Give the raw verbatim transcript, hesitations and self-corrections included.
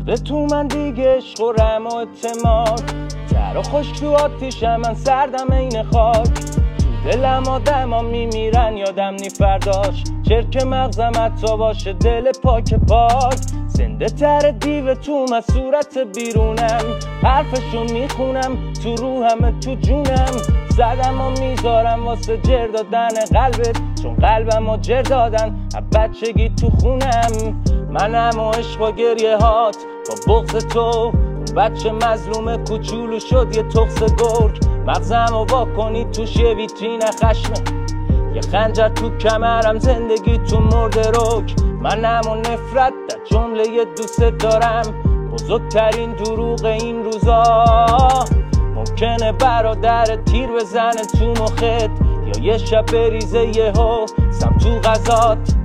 مرده تو من دیگه عشق و رحم و اعتماد. تر و خشک تو آتیشم، من سردم این خاک. تو دلم آدم ها میمیرن یادم نی فرداش. چرک مغزم حتی باشه دل پاک پاک. زنده تر دیو تو من صورت بیرونم. حرفشون میخونم تو روحم تو جونم. زدم و میذارم واسه جر دادن قلبت، چون قلبم و جر دادن بچگی تو خونم. منم و عشق و گریه هات با بغض تو. بچه مظلوم کوچولو شد یه تخس گرگ. مغزم و واکنی توش یه ویترین خشمه. یه خنجر تو کمرم، زندگی تو مرده رک. منم و نفرت در جمله یه دوست دارم. بزرگترین دروغ این روزا ممکنه برادر تیر بزنه تو مخت، یا یه شب بریزه یهو سم تو غذات.